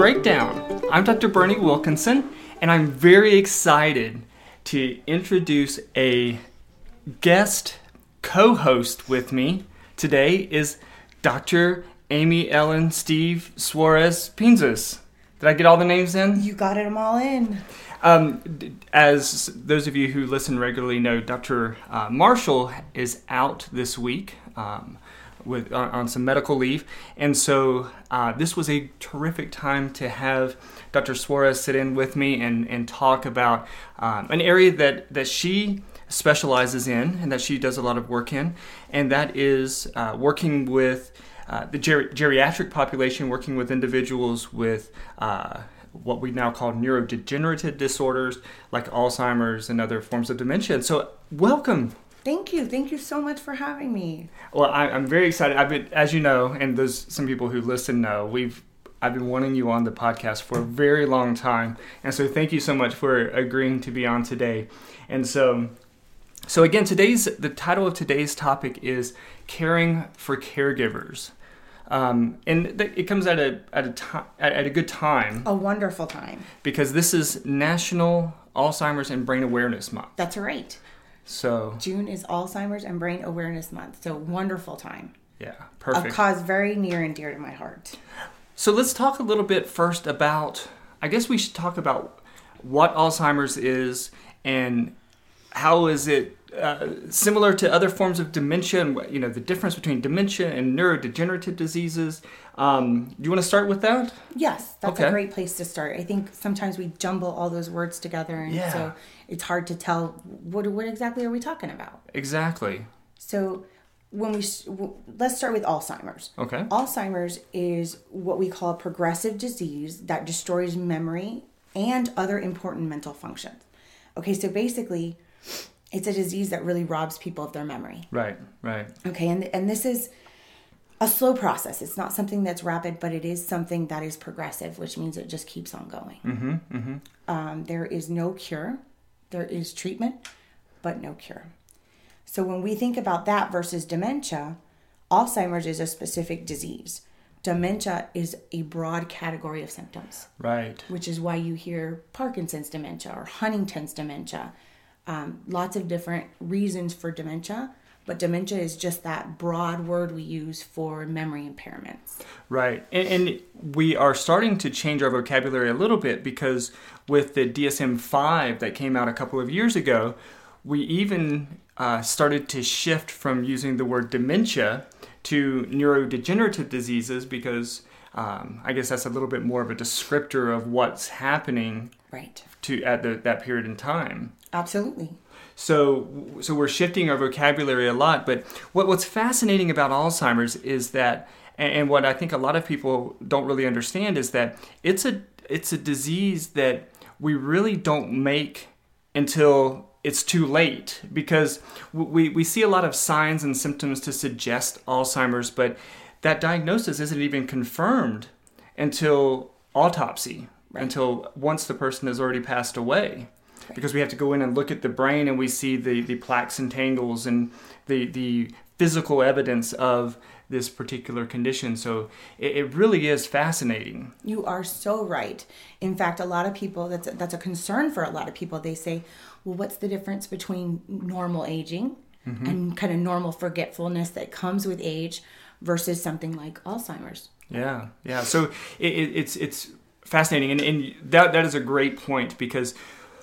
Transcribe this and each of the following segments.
Breakdown. I'm Dr. Bernie Wilkinson, and I'm very excited to introduce a guest co-host with me today is Dr. Amy Ellen Steve Suarez Pinzas. Did I get all the names in? You got them all in. As those of you who listen regularly know, Dr. Marshall is out this week on some medical leave, and so this was a terrific time to have Dr. Suarez sit in with me and talk about an area that she specializes in and that she does a lot of work in, and that is working with the geriatric population, working with individuals with what we now call neurodegenerative disorders like Alzheimer's and other forms of dementia. And so, welcome. Thank you. Thank you so much for having me. Well, I'm very excited. I've been, as you know, and some people who listen know, I've been wanting you on the podcast for a very long time. And so thank you so much for agreeing to be on today. And so again, the title of today's topic is Caring for Caregivers. And it comes at a good time. A wonderful time. Because this is National Alzheimer's and Brain Awareness Month. That's right. So June is Alzheimer's and Brain Awareness Month. So wonderful time. Yeah, perfect. A cause very near and dear to my heart. So let's talk a little bit first about, I guess we should talk about what Alzheimer's is and how is it similar to other forms of dementia, and the difference between dementia and neurodegenerative diseases. Do you want to start with that? Yes, that's okay. A great place to start. I think sometimes we jumble all those words together, and so it's hard to tell what exactly are we talking about. Exactly. So let's start with Alzheimer's. Okay. Alzheimer's is what we call a progressive disease that destroys memory and other important mental functions. Okay, so basically, it's a disease that really robs people of their memory. Right. Okay, and this is a slow process. It's not something that's rapid, but it is something that is progressive, which means it just keeps on going. There is no cure. There is treatment, but no cure. So when we think about that versus dementia, Alzheimer's is a specific disease. Dementia is a broad category of symptoms. Right. Which is why you hear Parkinson's dementia or Huntington's dementia. Lots of different reasons for dementia, but dementia is just that broad word we use for memory impairments. Right. And we are starting to change our vocabulary a little bit because with the DSM-5 that came out a couple of years ago, we even started to shift from using the word dementia to neurodegenerative diseases because I guess that's a little bit more of a descriptor of what's happening right at that period in time. Absolutely. So we're shifting our vocabulary a lot, but what's fascinating about Alzheimer's is that, and what I think a lot of people don't really understand is that it's a disease that we really don't make until it's too late, because we see a lot of signs and symptoms to suggest Alzheimer's, but that diagnosis isn't even confirmed until autopsy, until once the person has already passed away. Because we have to go in and look at the brain and we see the plaques and tangles and the physical evidence of this particular condition. So it really is fascinating. You are so right. In fact, a lot of people, that's a concern for a lot of people. They say, well, what's the difference between normal aging and kind of normal forgetfulness that comes with age versus something like Alzheimer's? Yeah. So it's fascinating. And that is a great point because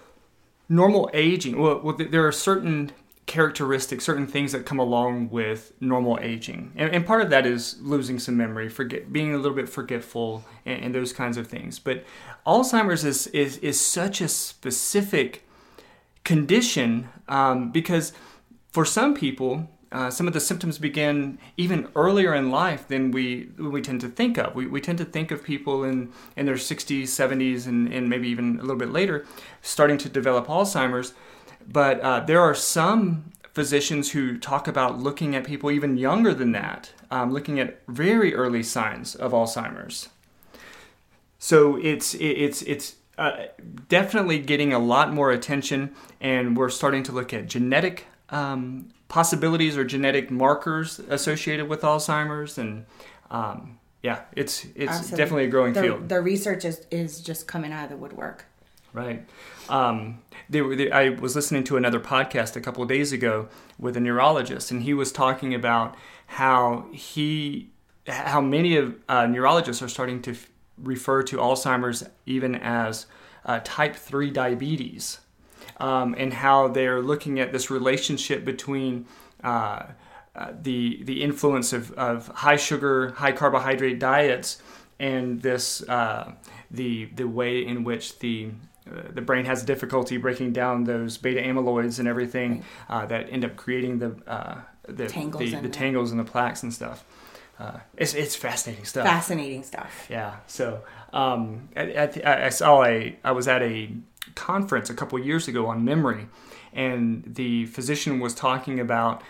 normal aging, well, there are certain characteristics, certain things that come along with normal aging. And part of that is losing some memory, being a little bit forgetful, and those kinds of things. But Alzheimer's is such a specific condition because for some people, some of the symptoms begin even earlier in life than we tend to think of. We tend to think of people in their 60s, 70s, and maybe even a little bit later starting to develop Alzheimer's. But there are some physicians who talk about looking at people even younger than that, looking at very early signs of Alzheimer's. So it's definitely getting a lot more attention, and we're starting to look at genetic possibilities or genetic markers associated with Alzheimer's, and Yeah, it's Absolutely. definitely a growing field. The research is just coming out of the woodwork. Right. I was listening to another podcast a couple of days ago with a neurologist, and he was talking about how many of neurologists are starting to refer to Alzheimer's even as type 3 diabetes, and how they're looking at this relationship between the influence of high sugar, high carbohydrate diets and this the way in which the brain has difficulty breaking down those beta amyloids and everything that end up creating the tangles and the plaques and stuff. It's fascinating stuff. Fascinating stuff. Yeah. So I was at a conference a couple years ago on memory, and the physician was talking about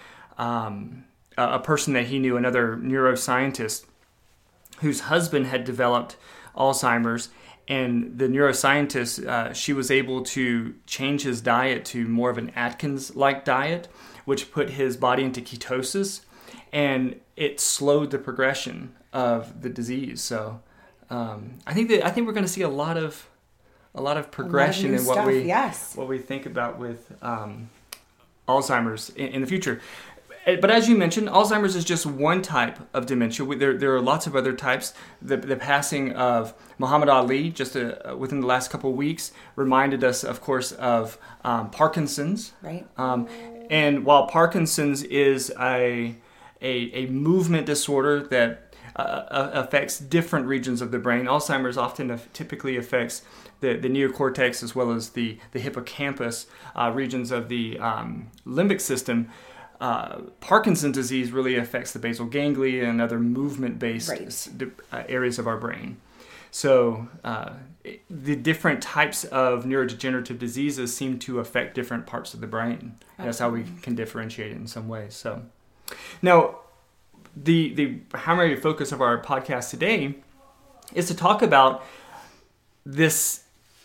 a person that he knew, another neuroscientist, whose husband had developed Alzheimer's, and the neuroscientist, she was able to change his diet to more of an Atkins-like diet, which put his body into ketosis, and it slowed the progression of the disease. So I think we're going to see a lot of progression in what we think about with Alzheimer's in the future. But as you mentioned, Alzheimer's is just one type of dementia. There are lots of other types. The passing of Muhammad Ali just within the last couple of weeks reminded us, of course, of Parkinson's. Right. And while Parkinson's is a movement disorder that affects different regions of the brain, Alzheimer's often typically affects the neocortex as well as the hippocampus regions of the limbic system. Parkinson's disease really affects the basal ganglia and other movement-based areas of our brain. So the different types of neurodegenerative diseases seem to affect different parts of the brain. That's how we can differentiate it in some ways. So now, the primary focus of our podcast today is to talk about this.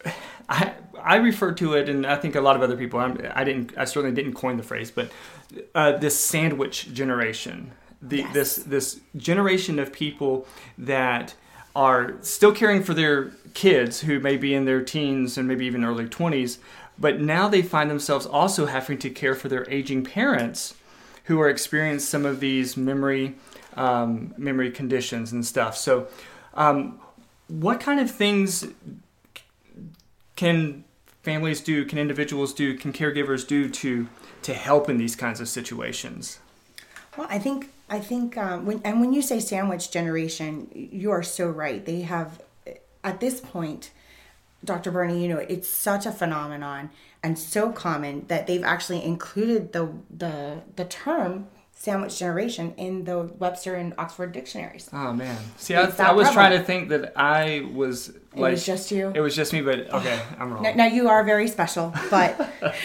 I refer to it, and I think a lot of other people. I certainly didn't coin the phrase, but this sandwich generation. This generation of people that are still caring for their kids who may be in their teens and maybe even early 20s, but now they find themselves also having to care for their aging parents who are experiencing some of these memory conditions and stuff. So, what kind of things can families do, can individuals do, can caregivers do to help in these kinds of situations? Well, I think when you say sandwich generation, you are so right. They have, at this point, Dr. Bernie, it's such a phenomenon and so common that they've actually included the term sandwich generation in the Webster and Oxford dictionaries. Oh man! See, I was trying to think that I was like, it was just you. It was just me, but okay, I'm wrong. Now you are very special, but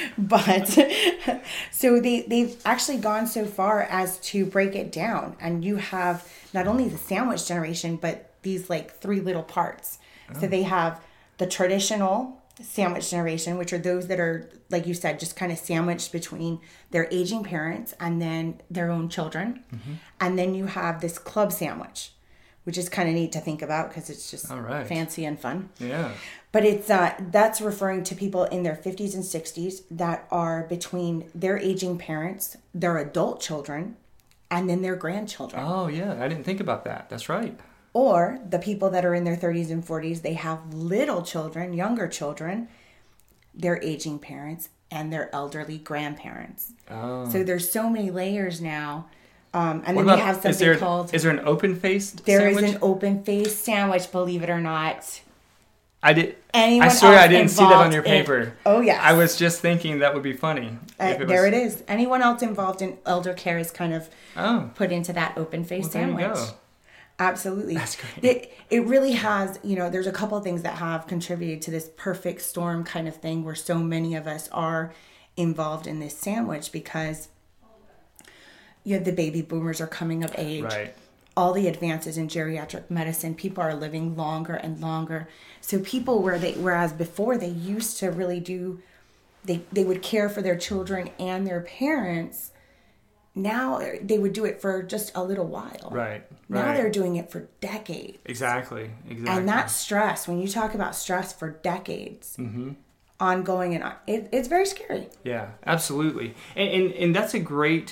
so they've actually gone so far as to break it down, and you have not only the sandwich generation, but these like three little parts. Oh. So they have the traditional sandwich generation, which are those that are, like you said, just kind of sandwiched between their aging parents and then their own children. Mm-hmm. And then you have this club sandwich, which is kind of neat to think about because it's just fancy and fun. Yeah. But it's that's referring to people in their 50s and 60s that are between their aging parents, their adult children, and then their grandchildren. Oh, yeah. I didn't think about that. That's right. Or the people that are in their 30s and 40s, they have little children, younger children, their aging parents, and their elderly grandparents. Oh. So there's so many layers now. And then we have something called... Is there an open-faced There sandwich? is an open-faced sandwich, believe it or not. I swear I didn't see that on your paper. Oh, yes. I was just thinking that would be funny. It is. Anyone else involved in elder care is kind of put into that open-faced sandwich. There you go. Absolutely. That's great. It really has, there's a couple of things that have contributed to this perfect storm kind of thing where so many of us are involved in this sandwich because the baby boomers are coming of age. Right. All the advances in geriatric medicine, people are living longer and longer. So people whereas before they used to really they would care for their children and their parents, now they would do it for just a little while. Right. Now they're doing it for decades. Exactly. And that stress, when you talk about stress for decades, ongoing, and it's very scary. Yeah, absolutely. And that's a great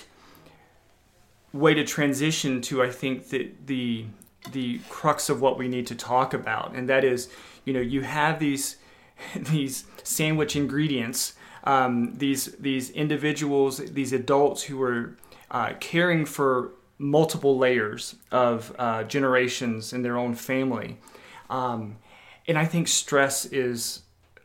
way to transition to, I think, the crux of what we need to talk about. And that is, you have these sandwich ingredients, these individuals, these adults who are caring for multiple layers of generations in their own family. And I think stress is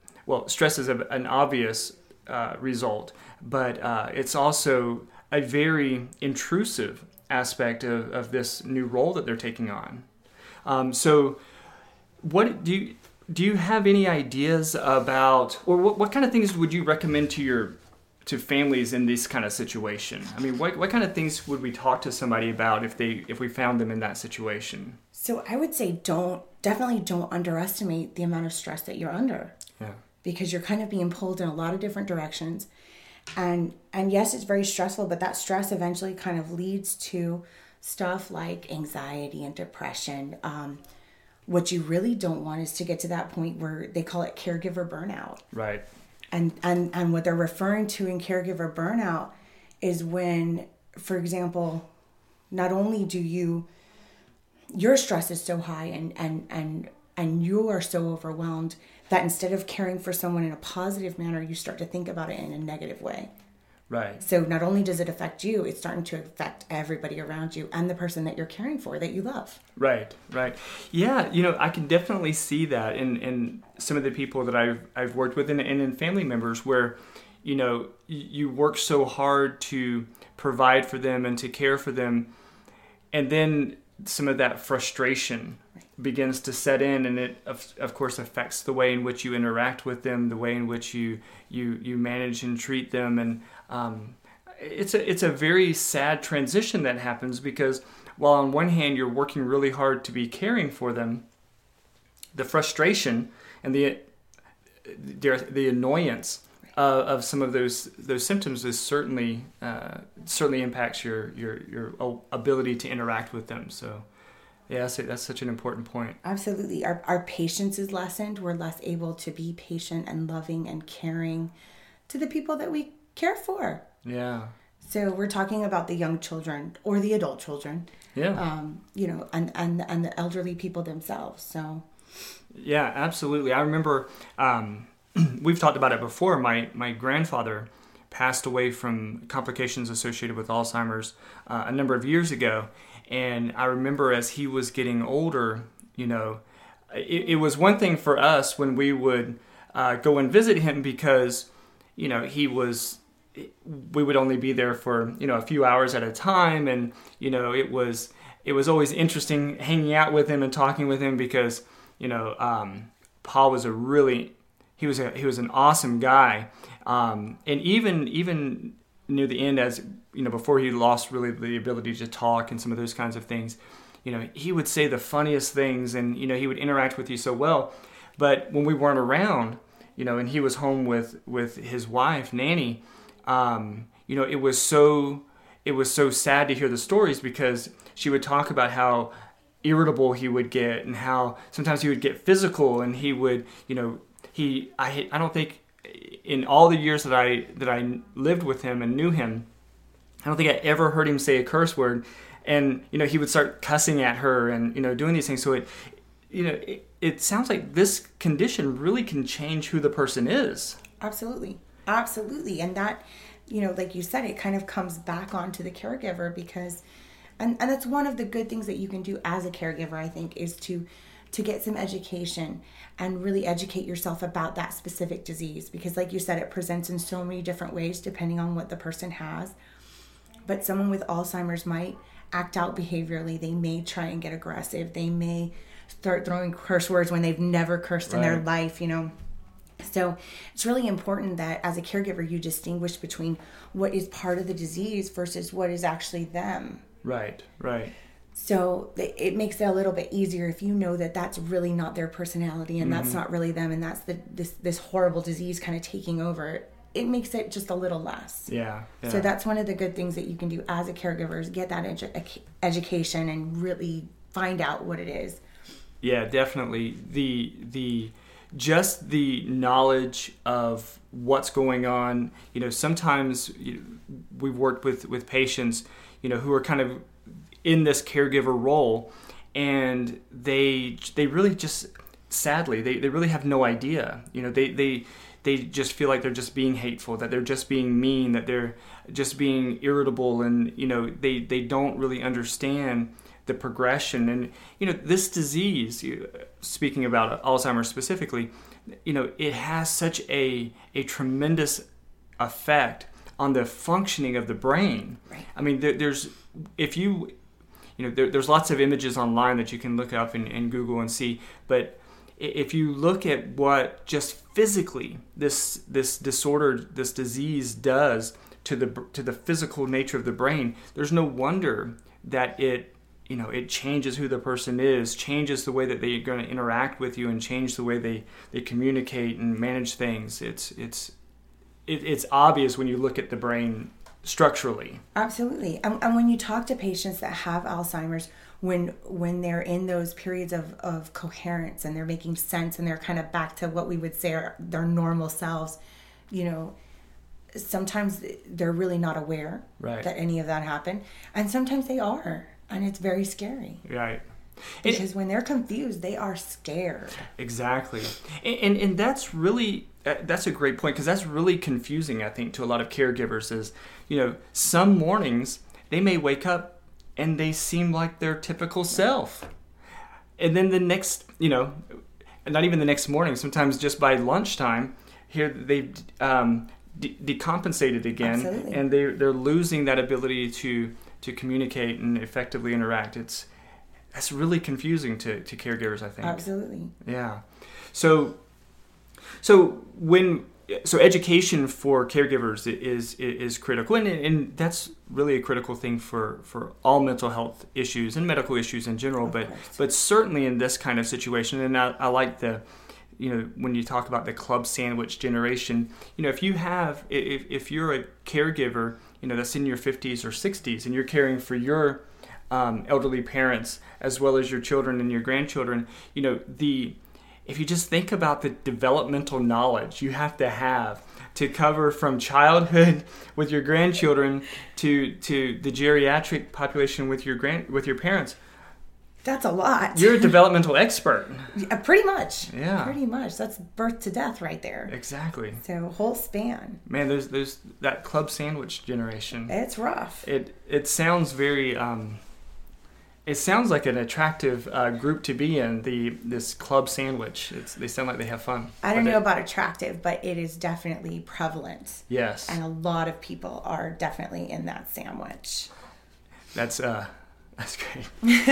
an obvious result, but it's also a very intrusive aspect of this new role that they're taking on. So what do you have any ideas about, or what kind of things would you recommend to families in this kind of situation? I mean, what kind of things would we talk to somebody about if we found them in that situation? So I would say definitely don't underestimate the amount of stress that you're under. Yeah. Because you're kind of being pulled in a lot of different directions. And yes, it's very stressful, but that stress eventually kind of leads to stuff like anxiety and depression. What you really don't want is to get to that point where they call it caregiver burnout. Right. And what they're referring to in caregiver burnout is when, for example, not only do your stress is so high and you are so overwhelmed that instead of caring for someone in a positive manner, you start to think about it in a negative way. Right. So not only does it affect you, it's starting to affect everybody around you and the person that you're caring for, that you love. Right. Yeah, I can definitely see that in some of the people that I've worked with and in family members where, you work so hard to provide for them and to care for them, and then some of that frustration begins to set in, and it of course affects the way in which you interact with them, the way in which you manage and treat them, and it's a very sad transition that happens, because while on one hand you're working really hard to be caring for them, the frustration and the annoyance of some of those symptoms is certainly impacts your ability to interact with them. So yeah, that's such an important point. Absolutely. Our patience is lessened. We're less able to be patient and loving and caring to the people that we care for. Yeah. So we're talking about the young children or the adult children. Yeah. And the elderly people themselves. So. Yeah, absolutely. I remember we've talked about it before. My grandfather passed away from complications associated with Alzheimer's a number of years ago. And I remember as he was getting older, it was one thing for us when we would go and visit him, because, we would only be there for, a few hours at a time. And, it was always interesting hanging out with him and talking with him, because, Paul was he was an awesome guy. And even near the end, as before he lost really the ability to talk and some of those kinds of things, he would say the funniest things, and he would interact with you so well. But when we weren't around, and he was home with his wife Nanny, it was so sad to hear the stories, because she would talk about how irritable he would get and how sometimes he would get physical, and he would I don't think in all the years that I lived with him and knew him, I don't think I ever heard him say a curse word. And, he would start cussing at her and, doing these things. So it sounds like this condition really can change who the person is. Absolutely. Absolutely. And that, like you said, it kind of comes back onto the caregiver, because, and that's one of the good things that you can do as a caregiver, I think, is to get some education and really educate yourself about that specific disease. Because like you said, it presents in so many different ways depending on what the person has. But someone with Alzheimer's might act out behaviorally. They may try and get aggressive. They may start throwing curse words when they've never cursed in their life, So it's really important that as a caregiver, you distinguish between what is part of the disease versus what is actually them. Right. So it makes it a little bit easier if you know that that's really not their personality, and that's not really them, and that's this horrible disease kind of taking over. it makes it just a little less. Yeah. So that's one of the good things that you can do as a caregiver is get that education and really find out what it is. Yeah, definitely. The just the knowledge of what's going on. Sometimes we've worked with patients, who are kind of in this caregiver role, and they really just, sadly, they really have no idea. They just feel like they're just being hateful, that they're just being mean, that they're just being irritable, and they don't really understand the progression. And this disease, speaking about Alzheimer's specifically, it has such a tremendous effect on the functioning of the brain. Right. I mean, there's lots of images online that you can look up and Google and see, but if you look at what just physically this disorder, this disease does to the physical nature of the brain, there's no wonder that it changes who the person is, changes the way that they're going to interact with you, and change the way they communicate and manage things. It's obvious when you look at the brain structurally. Absolutely. And when you talk to patients that have Alzheimer's, when they're in those periods of coherence and they're making sense and they're kind of back to what we would say are their normal selves, sometimes they're really not aware that any of that happened. And sometimes they are. And it's very scary. Right. Because when they're confused, they are scared. Exactly. And that's really, that's a great point, because that's really confusing, I think, to a lot of caregivers is, some mornings they may wake up and they seem like their typical self. And then the next, not even the next morning, sometimes just by lunchtime, here they've decompensated again. Absolutely. And they're losing that ability to communicate and effectively interact. That's really confusing to caregivers, I think. Absolutely. Yeah. So education for caregivers is critical, and that's really a critical thing for all mental health issues and medical issues in general. But certainly in this kind of situation, and I like when you talk about the club sandwich generation, if you're a caregiver, that's in your 50s or 60s, and you're caring for your elderly parents as well as your children and your grandchildren, if you just think about the developmental knowledge you have to cover from childhood with your grandchildren to the geriatric population with your parents. That's a lot. You're a developmental expert. Pretty much. Yeah. Pretty much. That's birth to death right there. Exactly. So whole span. Man, there's that club sandwich generation. It's rough. It sounds very it sounds like an attractive group to be in, this club sandwich. They sound like they have fun. I don't know about attractive, but it is definitely prevalent. Yes. And a lot of people are definitely in that sandwich. That's great.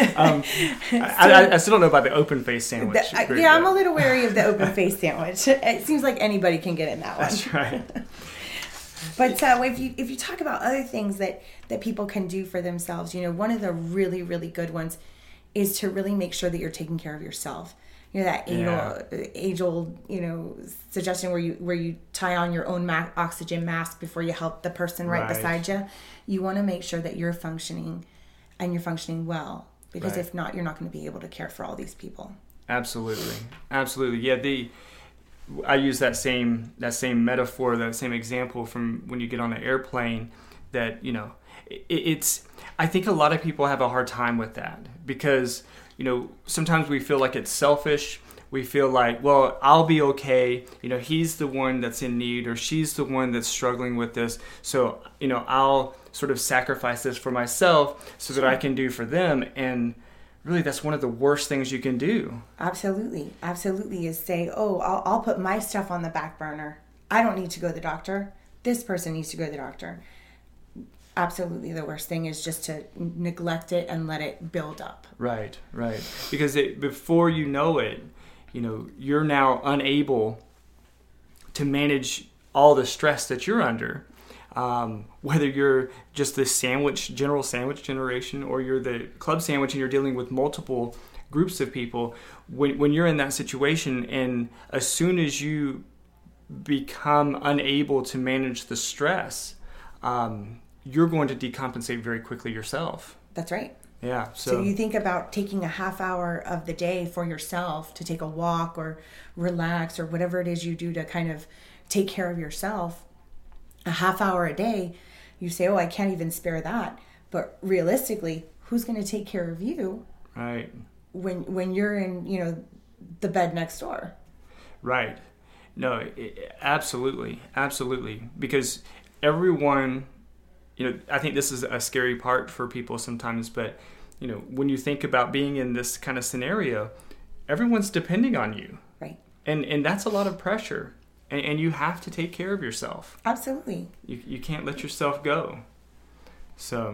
I still don't know about the open face sandwich. I'm a little wary of the open face sandwich. It seems like anybody can get in that one. That's right. But if you talk about other things that people can do for themselves, one of the really, really good ones is to really make sure that you're taking care of yourself. That age-old, suggestion where you tie on your own oxygen mask before you help the person right beside you. You want to make sure that you're functioning, and you're functioning well, because if not, you're not going to be able to care for all these people. Absolutely. Yeah, I use that same metaphor, that same example from when you get on an airplane. That I think a lot of people have a hard time with that, because sometimes we feel like it's selfish. We feel like, well, I'll be okay. He's the one that's in need, or she's the one that's struggling with this. So I'll sort of sacrifice this for myself so that I can do for them. And really, that's one of the worst things you can do. Absolutely is say, I'll put my stuff on the back burner. I don't need to go to the doctor. This person needs to go to the doctor. Absolutely, the worst thing is just to neglect it and let it build up. Right. Because before you know it, you're now unable to manage all the stress that you're under. Whether you're just the general sandwich generation, or you're the club sandwich and you're dealing with multiple groups of people, when you're in that situation, and as soon as you become unable to manage the stress, you're going to decompensate very quickly yourself. That's right. Yeah. So you think about taking a half hour of the day for yourself to take a walk or relax or whatever it is you do to kind of take care of yourself. A half hour a day, you say, oh, I can't even spare that. But realistically, who's going to take care of you? Right. When you're in, the bed next door. Right. No, absolutely. Absolutely. Because everyone, I think this is a scary part for people sometimes, but, when you think about being in this kind of scenario, everyone's depending on you. Right. And that's a lot of pressure. And you have to take care of yourself. Absolutely. You can't let yourself go. So,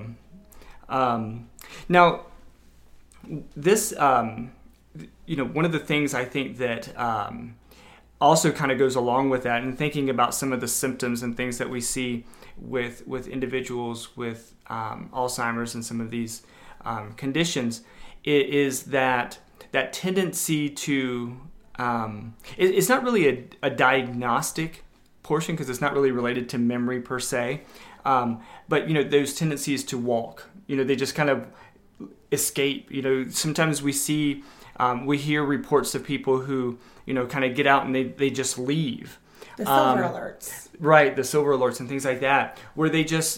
now, this, one of the things I think that also kind of goes along with that, and thinking about some of the symptoms and things that we see with individuals with Alzheimer's and some of these conditions, is that tendency to, it's not really a diagnostic portion because it's not really related to memory per se, but those tendencies to walk, they just kind of escape. Sometimes we hear reports of people who kind of get out and they just leave. The silver alerts. Right, the silver alerts and things like that, where they just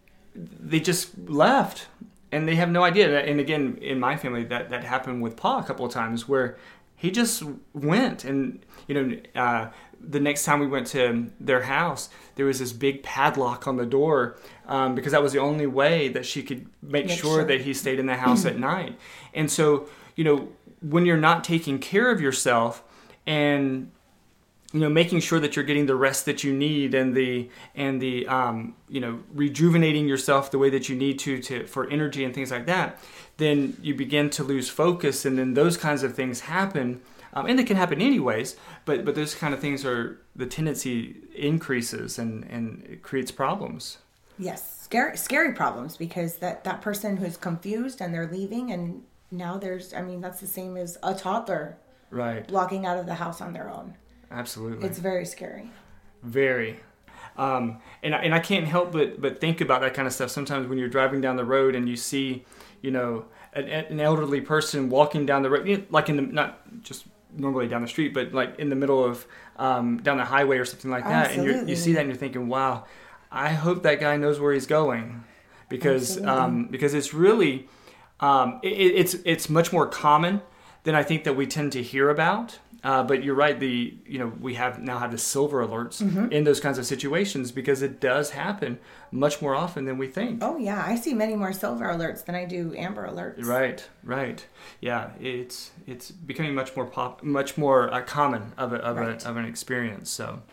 left and they have no idea. And again, in my family, that happened with Pa a couple of times, where he just went. And the next time we went to their house, there was this big padlock on the door, because that was the only way that she could make sure that he stayed in the house at night. And so, when you're not taking care of yourself and making sure that you're getting the rest that you need and the rejuvenating yourself the way that you need to for energy and things like that, then you begin to lose focus, and then those kinds of things happen, and they can happen anyways. But those kind of things the tendency increases and it creates problems. Yes, scary problems, because that person who's confused and they're leaving, and now that's the same as a toddler, right, walking out of the house on their own. Absolutely. It's very scary. Very. And I can't help but think about that kind of stuff sometimes when you're driving down the road and you see, an elderly person walking down the road, like not just normally down the street, but like in the middle of down the highway or something like that. Absolutely. And you see that and you're thinking, wow, I hope that guy knows where he's going, because it's really it's much more common than I think that we tend to hear about. But you're right. We now have the silver alerts in those kinds of situations, because it does happen much more often than we think. Oh yeah, I see many more silver alerts than I do amber alerts. Right. Yeah, it's becoming much more common of an experience. So,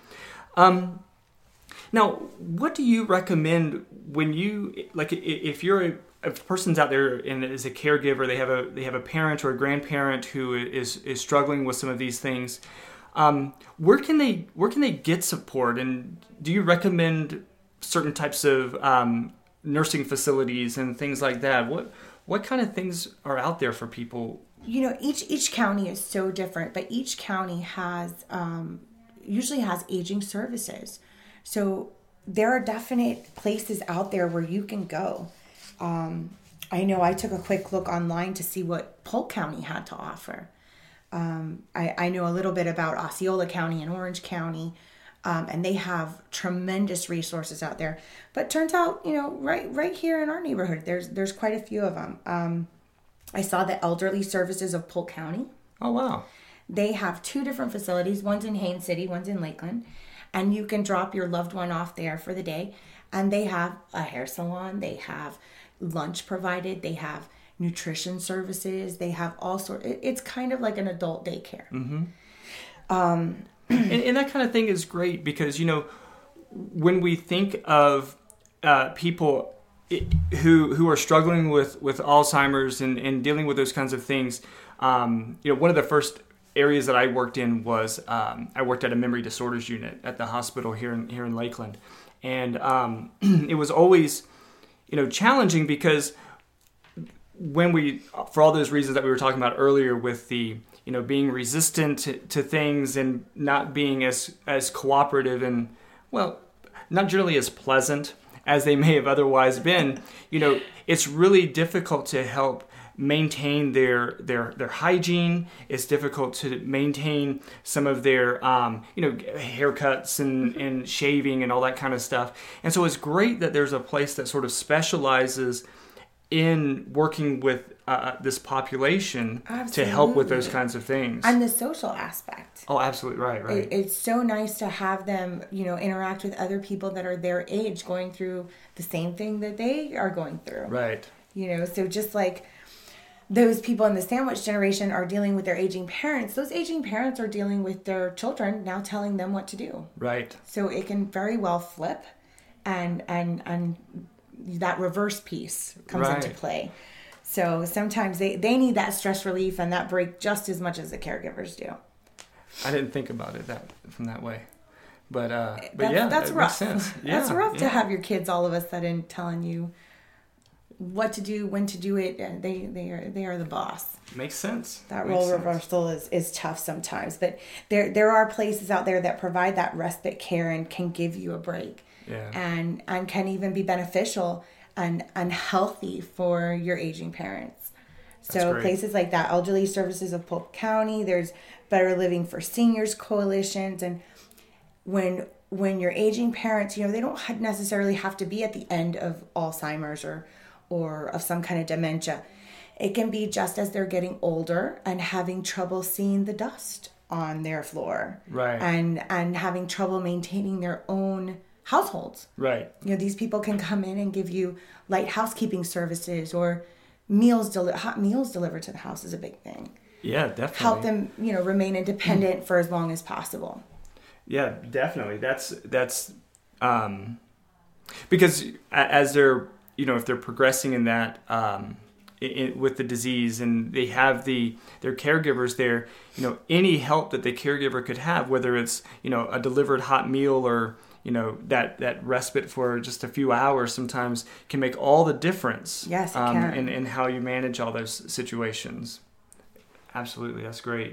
now, what do you recommend when you if a person's out there and is a caregiver, they have a parent or a grandparent who is struggling with some of these things, where can they get support? And do you recommend certain types of nursing facilities and things like that? What kind of things are out there for people? Each county is so different, but each county usually has aging services. So there are definite places out there where you can go. I know I took a quick look online to see what Polk County had to offer. I know a little bit about Osceola County and Orange County, and they have tremendous resources out there. But turns out, right here in our neighborhood, there's quite a few of them. I saw the Elderly Services of Polk County. Oh, wow. They have 2 different facilities. One's in Haines City, one's in Lakeland. And you can drop your loved one off there for the day. And they have a hair salon. They have lunch provided. They have nutrition services. They have all sorts. It's kind of like an adult daycare. Mm-hmm. And that kind of thing is great, because when we think of people who are struggling with Alzheimer's and dealing with those kinds of things, one of the first areas that I worked in was I worked at a memory disorders unit at the hospital here in Lakeland, and it was always challenging, because when for all those reasons that we were talking about earlier, with the being resistant to things and not being as cooperative and, well, not generally as pleasant as they may have otherwise been, it's really difficult to help maintain their hygiene. It's difficult to maintain some of their haircuts and shaving and all that kind of stuff. And so it's great that there's a place that sort of specializes in working with this population to help with those kinds of things. And the social aspect. Oh, absolutely right. It's so nice to have them, interact with other people that are their age going through the same thing that they are going through. Right. So just like those people in the sandwich generation are dealing with their aging parents, those aging parents are dealing with their children now telling them what to do. Right. So it can very well flip and that reverse piece comes into play. So sometimes they need that stress relief and that break just as much as the caregivers do. I didn't think about it from that way. But that's rough. Makes sense. Yeah, that's rough to have your kids all of a sudden telling you what to do, when to do it, and they are the boss. Makes sense. That role reversal is tough sometimes, but there are places out there that provide that respite care and can give you a break. Yeah. And can even be beneficial and healthy for your aging parents. So places like that, Elderly Services of Polk County, there's Better Living for Seniors coalitions, and when you're aging parents, they don't necessarily have to be at the end of Alzheimer's or of some kind of dementia. It can be just as they're getting older and having trouble seeing the dust on their floor. Right. And having trouble maintaining their own households. Right. These people can come in and give you light housekeeping services or hot meals delivered to the house is a big thing. Yeah, definitely. Help them, remain independent for as long as possible. Yeah, definitely. That's because as they're, if they're progressing in that, with the disease and they have their caregivers there, any help that the caregiver could have, whether it's, a delivered hot meal or, that respite for just a few hours sometimes can make all the difference. Yes, it can. In how you manage all those situations. Absolutely. That's great.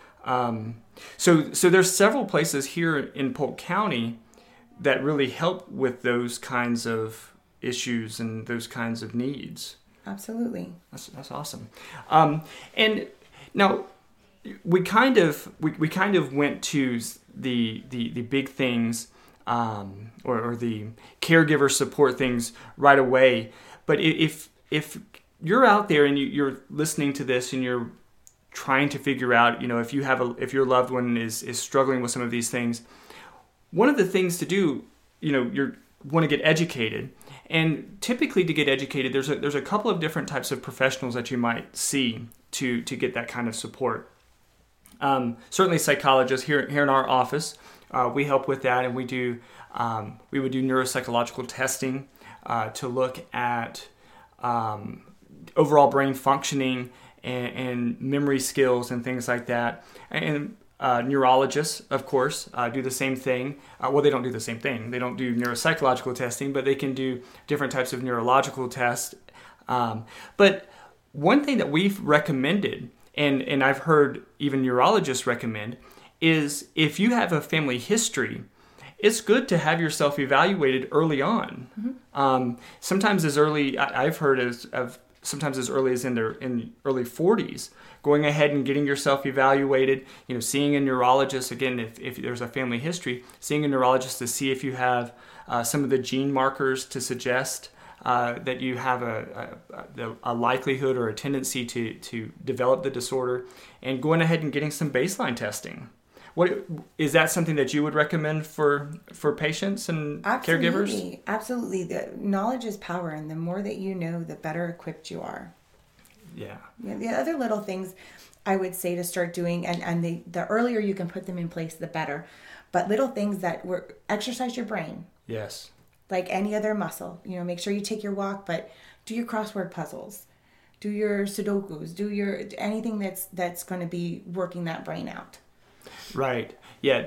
So there's several places here in Polk County that really help with those kinds of issues and those kinds of needs. Absolutely. That's awesome. And now we kind of went to the big things, or the caregiver support things right away. But if you're out there and you're listening to this and you're trying to figure out, if your loved one is struggling with some of these things, one of the things to do, you want to get educated. And typically to get educated, there's a couple of different types of professionals that you might see to get that kind of support. Certainly psychologists here in our office, we help with that, and we would do neuropsychological testing to look at overall brain functioning and memory skills and things like that. And neurologists, of course, do the same thing. Well, they don't do the same thing. They don't do neuropsychological testing, but they can do different types of neurological tests. But one thing that we've recommended, and I've heard even neurologists recommend, is if you have a family history, it's good to have yourself evaluated early on. Mm-hmm. Sometimes as early, I've heard sometimes as early as in early 40s, going ahead and getting yourself evaluated, seeing a neurologist, again, if there's a family history, seeing a neurologist to see if you have some of the gene markers to suggest that you have a likelihood or a tendency to develop the disorder, and going ahead and getting some baseline testing. What is that something that you would recommend for patients and caregivers? Absolutely. The knowledge is power, and the more that you know, the better equipped you are. Yeah. The other little things I would say to start doing, and the earlier you can put them in place, the better. But little things that exercise your brain. Yes. Like any other muscle. Make sure you take your walk, but do your crossword puzzles. Do your Sudokus. Do your anything that's going to be working that brain out. Right. Yeah.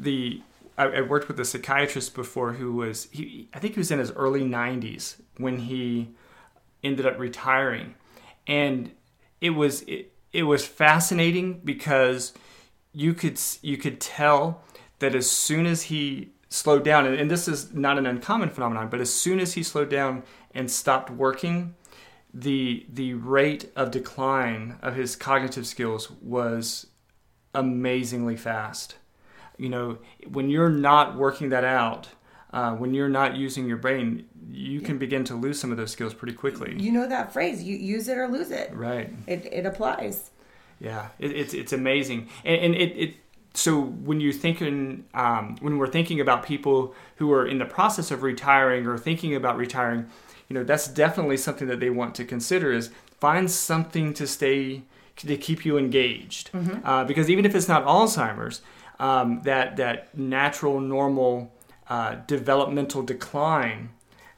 I worked with a psychiatrist before who I think he was in his early 90s when he ended up retiring, and it was it was fascinating because you could tell that as soon as he slowed down, and this is not an uncommon phenomenon, but as soon as he slowed down and stopped working, the rate of decline of his cognitive skills was amazingly fast. When you're not working that out, when you're not using your brain, you can begin to lose some of those skills pretty quickly. You know that phrase, you use it or lose it. Right. It applies. Yeah, it's amazing. And so when you're thinking, when we're thinking about people who are in the process of retiring or thinking about retiring, that's definitely something that they want to consider, is find something to keep you engaged. Because even if it's not Alzheimer's, that natural, normal developmental decline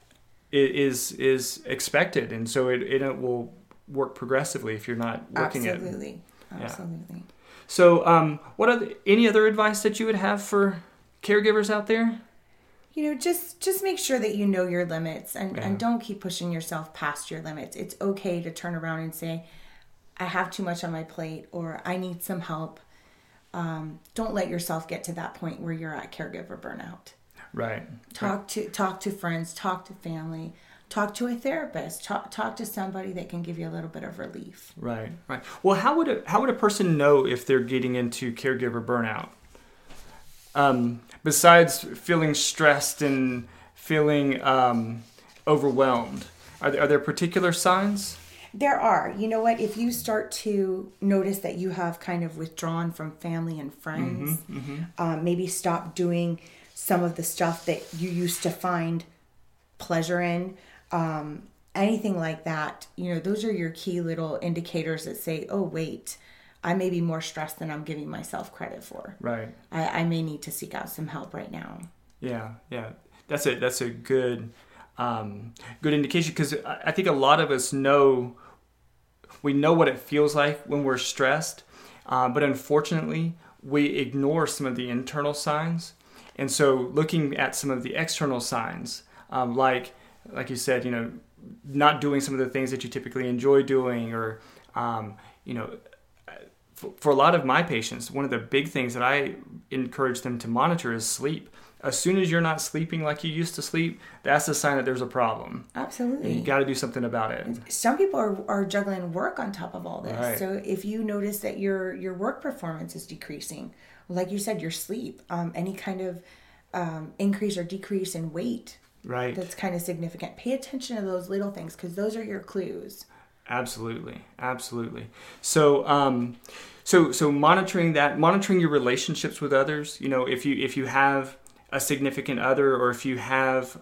is expected, and so it will work progressively if you're not working it. Absolutely. Yeah. So, any other advice that you would have for caregivers out there? Just make sure that you know your limits and don't keep pushing yourself past your limits. It's okay to turn around and say, I have too much on my plate, or I need some help. Don't let yourself get to that point where you're at caregiver burnout. Right. Talk to friends, talk to family, talk to a therapist, talk to somebody that can give you a little bit of relief. Right. Well, how would a person know if they're getting into caregiver burnout? Besides feeling stressed and feeling overwhelmed, are there particular signs? There are. You know what? If you start to notice that you have kind of withdrawn from family and friends, maybe stop doing some of the stuff that you used to find pleasure in, anything like that, those are your key little indicators that say, oh, wait, I may be more stressed than I'm giving myself credit for. Right. I may need to seek out some help right now. Yeah. That's a good indication, because I think a lot of us know what it feels like when we're stressed, but unfortunately we ignore some of the internal signs. And so looking at some of the external signs, like you said, not doing some of the things that you typically enjoy doing, or for a lot of my patients, one of the big things that I encourage them to monitor is sleep. As soon as you're not sleeping like you used to sleep, that's a sign that there's a problem. Absolutely. And you got to do something about it. Some people are juggling work on top of all this. Right. So if you notice that your work performance is decreasing, like you said, your sleep, any kind of increase or decrease in weight, right, that's kind of significant. Pay attention to those little things, because those are your clues. Absolutely. So, so monitoring your relationships with others. If you have a significant other, or if you have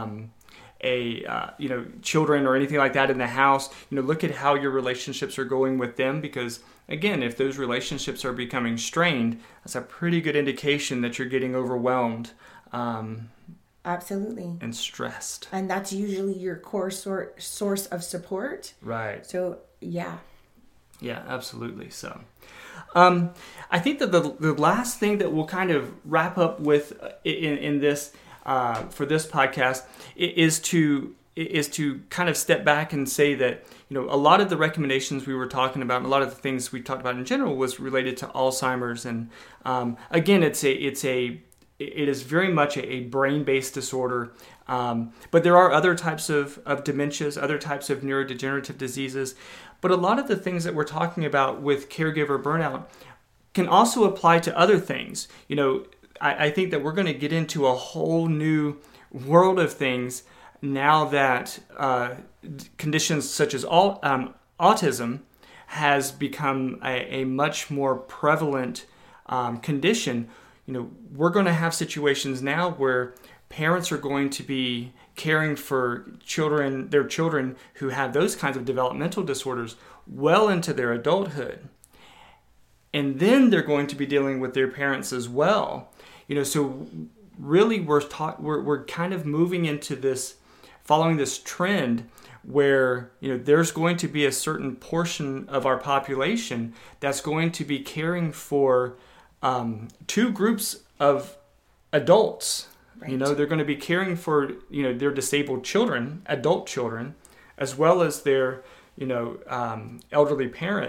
children or anything like that in the house, look at how your relationships are going with them, because again, if those relationships are becoming strained, that's a pretty good indication that you're getting overwhelmed. Absolutely. And stressed. And that's usually your core source of support. Right. So, yeah. Yeah, absolutely. So, I think that the last thing that we'll kind of wrap up with in this for this podcast is to kind of step back and say that a lot of the recommendations we were talking about, and a lot of the things we talked about in general, was related to Alzheimer's, and again, it is very much a brain-based disorder, but there are other types of dementias, other types of neurodegenerative diseases. But a lot of the things that we're talking about with caregiver burnout can also apply to other things. I think that we're going to get into a whole new world of things now that conditions such as autism has become a much more prevalent condition. We're going to have situations now where parents are going to be caring for their children who have those kinds of developmental disorders well into their adulthood. And then they're going to be dealing with their parents as well. So really we're kind of moving into this, following this trend where, there's going to be a certain portion of our population that's going to be caring for two groups of adults. Right. They're going to be caring for, their disabled children, adult children, as well as their, elderly parents.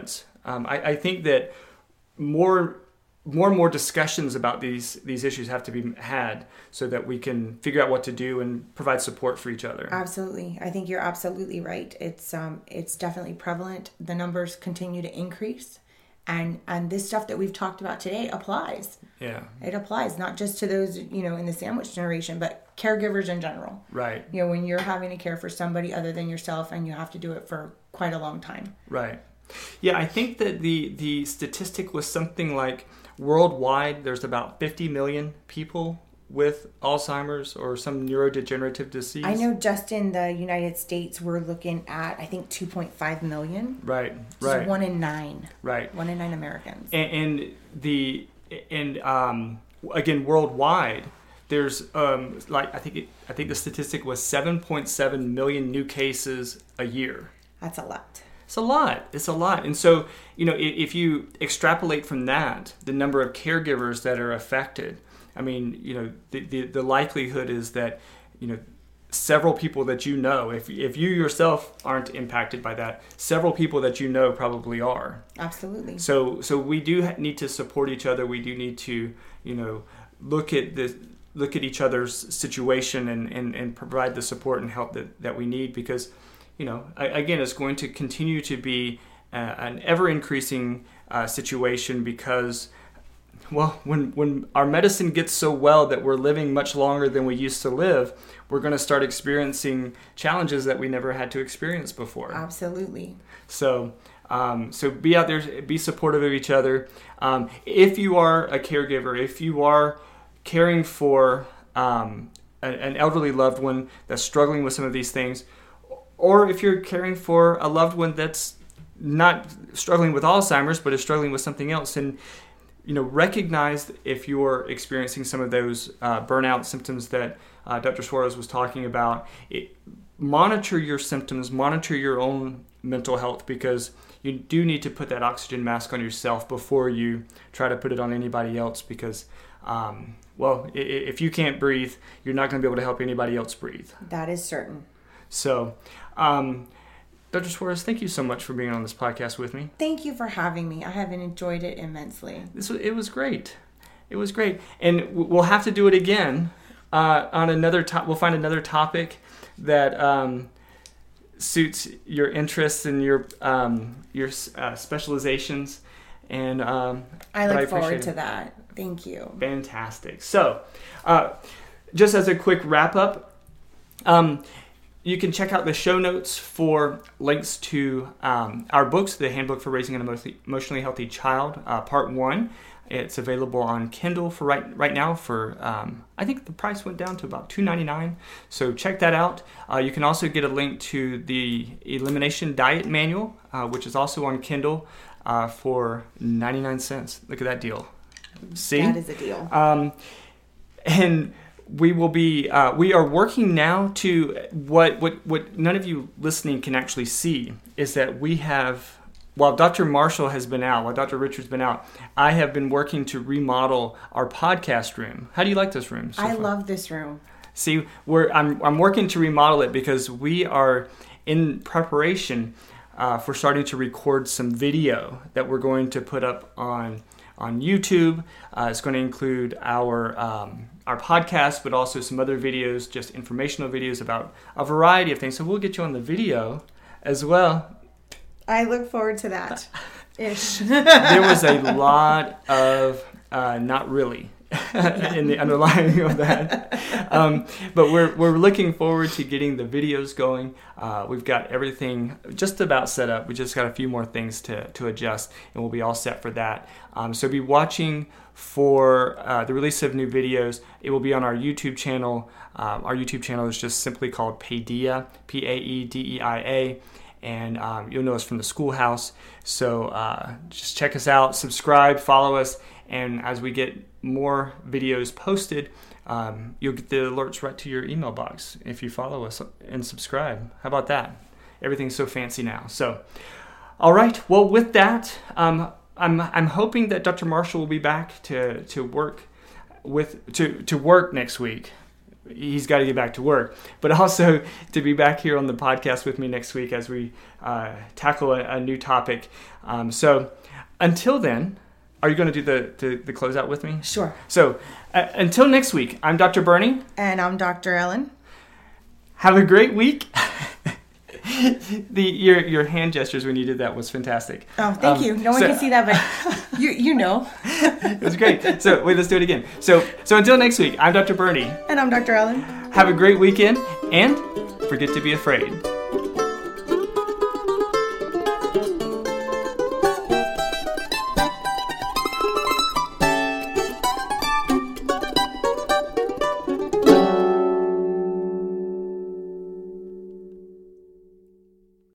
I think that more and more discussions about these issues have to be had so that we can figure out what to do and provide support for each other. Absolutely. I think you're absolutely right. It's definitely prevalent. The numbers continue to increase. And this stuff that we've talked about today applies. Yeah. It applies not just to those, in the sandwich generation, but caregivers in general. Right. When you're having to care for somebody other than yourself and you have to do it for quite a long time. Right. Yeah, I think that the statistic was something like worldwide there's about 50 million people with Alzheimer's or some neurodegenerative disease. I know just in the United States we're looking at, I think, 2.5 million. Right. So 1 in 9. Right. 1 in 9 Americans. And again, worldwide, there's I think the statistic was 7.7 million new cases a year. That's a lot. It's a lot. And so, if you extrapolate from that, the number of caregivers that are affected, I mean, the likelihood is that, several people that if you yourself aren't impacted by that, several people that probably are. Absolutely. So we do need to support each other. We do need to, look at each other's situation and provide the support and help that we need, because again, it's going to continue to be an ever-increasing situation because, well, when our medicine gets so well that we're living much longer than we used to live, we're going to start experiencing challenges that we never had to experience before. Absolutely. So be out there, be supportive of each other. If you are a caregiver, if you are caring for an elderly loved one that's struggling with some of these things, or if you're caring for a loved one that's not struggling with Alzheimer's but is struggling with something else, and recognize if you're experiencing some of those burnout symptoms that Dr. Suarez was talking about. Monitor your symptoms, monitor your own mental health, because you do need to put that oxygen mask on yourself before you try to put it on anybody else, because if you can't breathe, you're not going to be able to help anybody else breathe. That is certain. So, Dr. Suarez, thank you so much for being on this podcast with me. Thank you for having me. I have enjoyed it immensely. It was great. It was great. And we'll have to do it again on another we'll find another topic that suits your interests and your specializations. And I look forward to that. Thank you. Fantastic. So, just as a quick wrap up, you can check out the show notes for links to our books, The Handbook for Raising an Emotionally Healthy Child, Part 1. It's available on Kindle for right now for, I think the price went down to about $2.99. So check that out. You can also get a link to the Elimination Diet Manual, which is also on Kindle for 99 cents. Look at that deal. See? That is a deal. And we will be. We are working now to what none of you listening can actually see is that we have. While Dr. Marshall has been out, while Dr. Richard's been out, I have been working to remodel our podcast room. How do you like this room so far? I love this room. See, I'm working to remodel it because we are in preparation for starting to record some video that we're going to put up on YouTube. It's going to include our podcast, but also some other videos, just informational videos about a variety of things. So we'll get you on the video as well. I look forward to that. Ish. There was a lot of not really in the underlying of that. But we're looking forward to getting the videos going. We've got everything just about set up. We just got a few more things to adjust, and we'll be all set for that. So be watching for the release of new videos. It will be on our YouTube channel. Our YouTube channel is just simply called Paedeia, Paedeia. And you'll know us from the schoolhouse. So just check us out, subscribe, follow us, and as we get more videos posted, you'll get the alerts right to your email box if you follow us and subscribe. How about that? Everything's so fancy now. So, all right. Well, with that, I'm hoping that Dr. Marshall will be back to work next week. he's got to get back to work. But also to be back here on the podcast with me next week as we tackle a new topic. So until then, are you going to do the closeout with me? Sure. So until next week, I'm Dr. Bernie. And I'm Dr. Ellen. Have a great week. Your hand gestures when you did that was fantastic. Oh, thank you. No one can see that, but you know. It was great. So wait, let's do it again. So until next week, I'm Dr. Bernie. And I'm Dr. Ellen. Have a great weekend, and forget to be afraid.